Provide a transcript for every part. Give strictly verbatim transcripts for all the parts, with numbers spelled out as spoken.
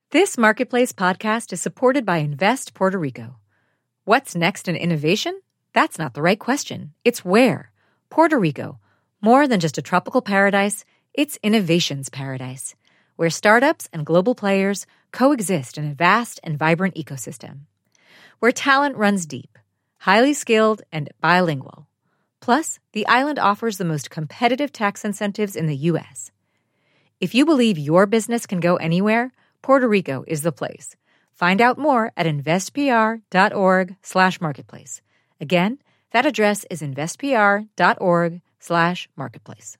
This Marketplace podcast is supported by Invest Puerto Rico. What's next in innovation? That's not the right question. It's where. Puerto Rico. More than just a tropical paradise, it's innovation's paradise, where startups and global players coexist in a vast and vibrant ecosystem. Where talent runs deep, highly skilled, and bilingual. Plus, the island offers the most competitive tax incentives in the U S. If you believe your business can go anywhere, Puerto Rico is the place. Find out more at investpr.org slash marketplace. Again, that address is investpr.org slash marketplace.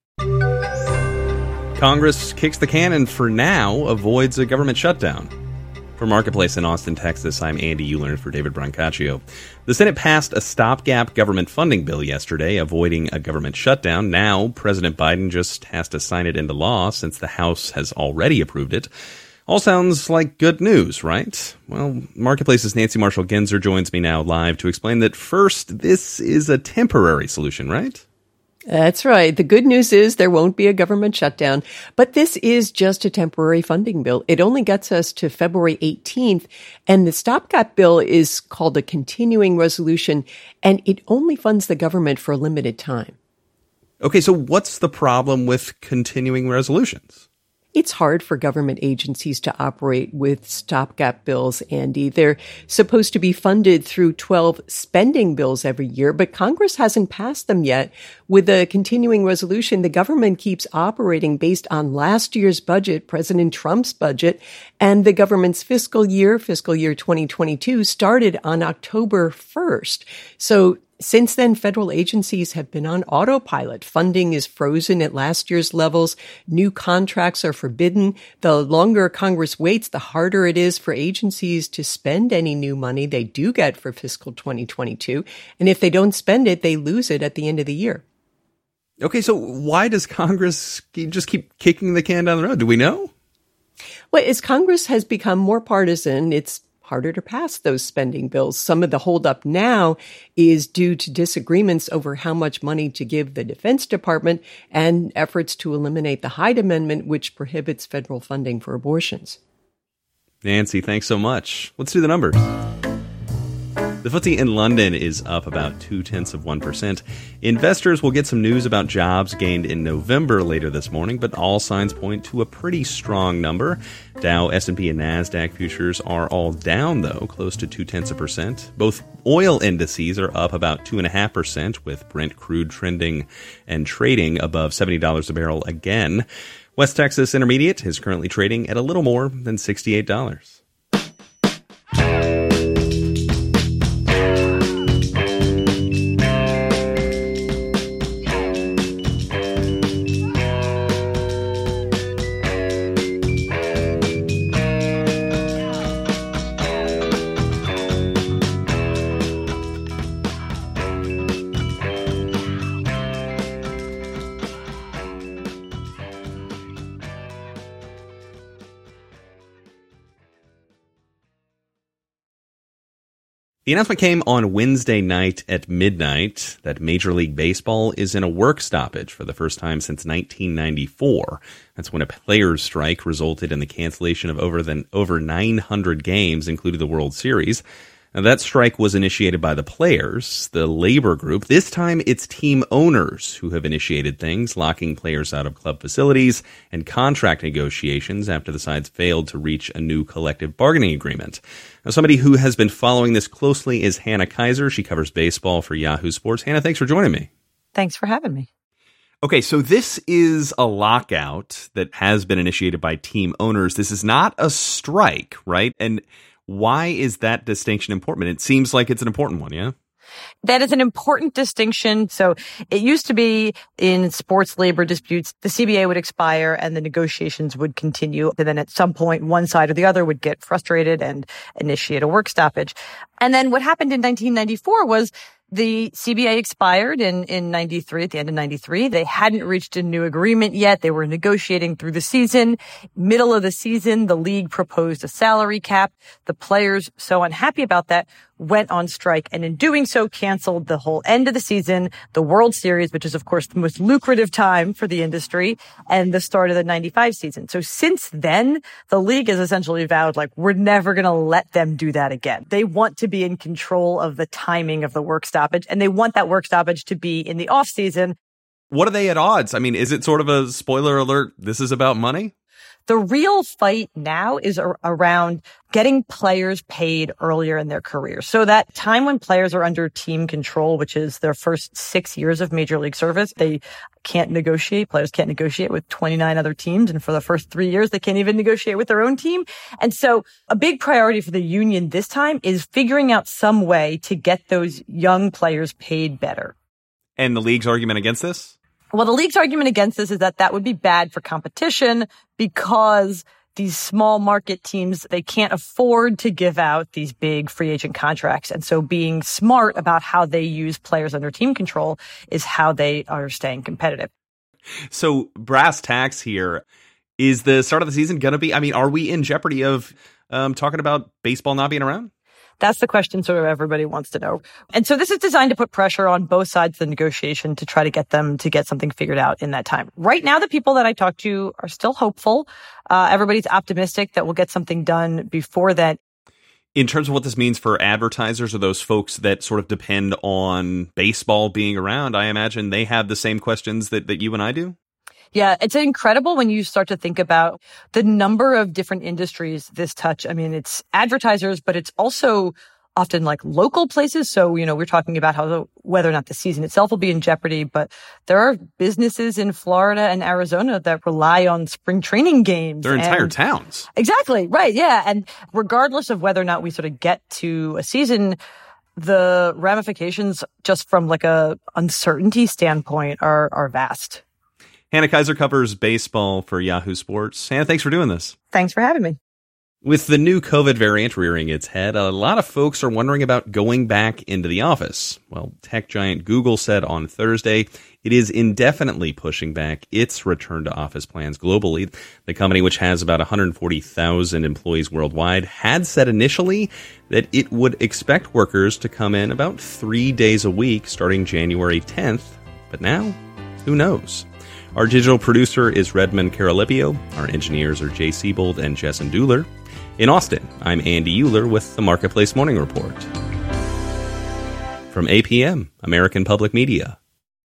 Congress kicks the can and for now avoids a government shutdown. For Marketplace in Austin, Texas, I'm Andy Euler for David Brancaccio. The Senate passed a stopgap government funding bill yesterday, avoiding a government shutdown. Now, President Biden just has to sign it into law since the House has already approved it. All sounds like good news, right? Well, Marketplace's Nancy Marshall-Genzer joins me now live to explain that first, this is a temporary solution, right? That's right. The good news is there won't be a government shutdown, but this is just a temporary funding bill. It only gets us to February eighteenth, and the stopgap bill is called a continuing resolution, and it only funds the government for a limited time. Okay, so what's the problem with continuing resolutions? It's hard for government agencies to operate with stopgap bills, Andy. They're supposed to be funded through twelve spending bills every year, but Congress hasn't passed them yet. With a continuing resolution, the government keeps operating based on last year's budget, President Trump's budget, and the government's fiscal year, fiscal year twenty twenty-two, started on October first. So since then, federal agencies have been on autopilot. Funding is frozen at last year's levels. New contracts are forbidden. The longer Congress waits, the harder it is for agencies to spend any new money they do get for fiscal twenty twenty-two. And if they don't spend it, they lose it at the end of the year. Okay, so why does Congress keep, just keep kicking the can down the road? Do we know? Well, as Congress has become more partisan, it's harder to pass those spending bills. Some of the holdup now is due to disagreements over how much money to give the Defense Department and efforts to eliminate the Hyde Amendment, which prohibits federal funding for abortions. Nancy, thanks so much. Let's do the numbers. The F T S E in London is up about two-tenths of one percent. Investors will get some news about jobs gained in November later this morning, but all signs point to a pretty strong number. Dow, S and P, and NASDAQ futures are all down, though, close to two-tenths of a percent. Both oil indices are up about two point five percent, with Brent crude trending and trading above seventy dollars a barrel again. West Texas Intermediate is currently trading at a little more than sixty-eight dollars. The announcement came on Wednesday night at midnight that Major League Baseball is in a work stoppage for the first time since nineteen ninety-four. That's when a players' strike resulted in the cancellation of over than over nine hundred games, including the World Series. Now, that strike was initiated by the players, the labor group. This time, it's team owners who have initiated things, locking players out of club facilities and contract negotiations after the sides failed to reach a new collective bargaining agreement. Now, somebody who has been following this closely is Hannah Kaiser. She covers baseball for Yahoo Sports. Hannah, thanks for joining me. Thanks for having me. Okay, so this is a lockout that has been initiated by team owners. This is not a strike, right? And why is that distinction important? It seems like it's an important one, yeah? That is an important distinction. So it used to be in sports labor disputes, the C B A would expire and the negotiations would continue. And then at some point, one side or the other would get frustrated and initiate a work stoppage. And then what happened in nineteen ninety-four was the C B A expired in, in ninety-three, at the end of ninety-three. They hadn't reached a new agreement yet. They were negotiating through the season. Middle of the season, the league proposed a salary cap. The players, so unhappy about that, went on strike, and in doing so canceled the whole end of the season, the World Series, which is, of course, the most lucrative time for the industry, and the start of the ninety-five season. So since then, the league has essentially vowed, like, we're never going to let them do that again. They want to be in control of the timing of the work stoppage, and they want that work stoppage to be in the off season. What are they at odds? I mean, is it sort of a spoiler alert? This is about money? The real fight now is ar- around getting players paid earlier in their careers. So that time when players are under team control, which is their first six years of major league service, they can't negotiate. Players can't negotiate with twenty-nine other teams. And for the first three years, they can't even negotiate with their own team. And so a big priority for the union this time is figuring out some way to get those young players paid better. And the league's argument against this? Well, the league's argument against this is that that would be bad for competition because these small market teams, they can't afford to give out these big free agent contracts. And so being smart about how they use players under team control is how they are staying competitive. So brass tacks here, is the start of the season going to be, I mean, are we in jeopardy of um, talking about baseball not being around? That's the question sort of everybody wants to know. And so this is designed to put pressure on both sides of the negotiation to try to get them to get something figured out in that time. Right now, the people that I talk to are still hopeful. Uh, everybody's optimistic that we'll get something done before then. In terms of what this means for advertisers or those folks that sort of depend on baseball being around, I imagine they have the same questions that, that you and I do. Yeah, it's incredible when you start to think about the number of different industries this touch. I mean, it's advertisers, but it's also often like local places. So, you know, we're talking about how the, whether or not the season itself will be in jeopardy, but there are businesses in Florida and Arizona that rely on spring training games. They're entire and, towns. Exactly. Right. Yeah. And regardless of whether or not we sort of get to a season, the ramifications just from like a uncertainty standpoint are, are vast. Hannah Kaiser covers baseball for Yahoo Sports. Hannah, thanks for doing this. Thanks for having me. With the new COVID variant rearing its head, a lot of folks are wondering about going back into the office. Well, tech giant Google said on Thursday it is indefinitely pushing back its return to office plans globally. The company, which has about one hundred forty thousand employees worldwide, had said initially that it would expect workers to come in about three days a week starting January tenth. But now, who knows? Our digital producer is Redmond Carolipio. Our engineers are Jay Siebold and Jessen Duhler. In Austin, I'm Andy Euler with the Marketplace Morning Report. From A P M, American Public Media.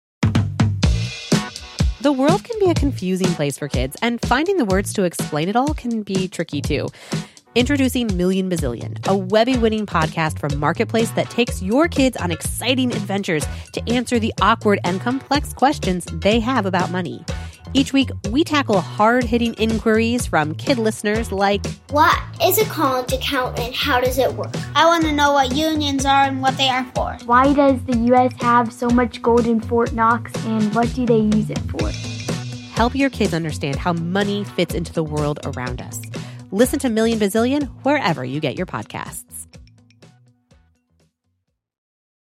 The world can be a confusing place for kids, and finding the words to explain it all can be tricky too. Introducing Million Bazillion, a Webby-winning podcast from Marketplace that takes your kids on exciting adventures to answer the awkward and complex questions they have about money. Each week, we tackle hard-hitting inquiries from kid listeners like, what is a college account and how does it work? I want to know what unions are and what they are for. Why does the U S have so much gold in Fort Knox and what do they use it for? Help your kids understand how money fits into the world around us. Listen to Million Bazillion wherever you get your podcasts.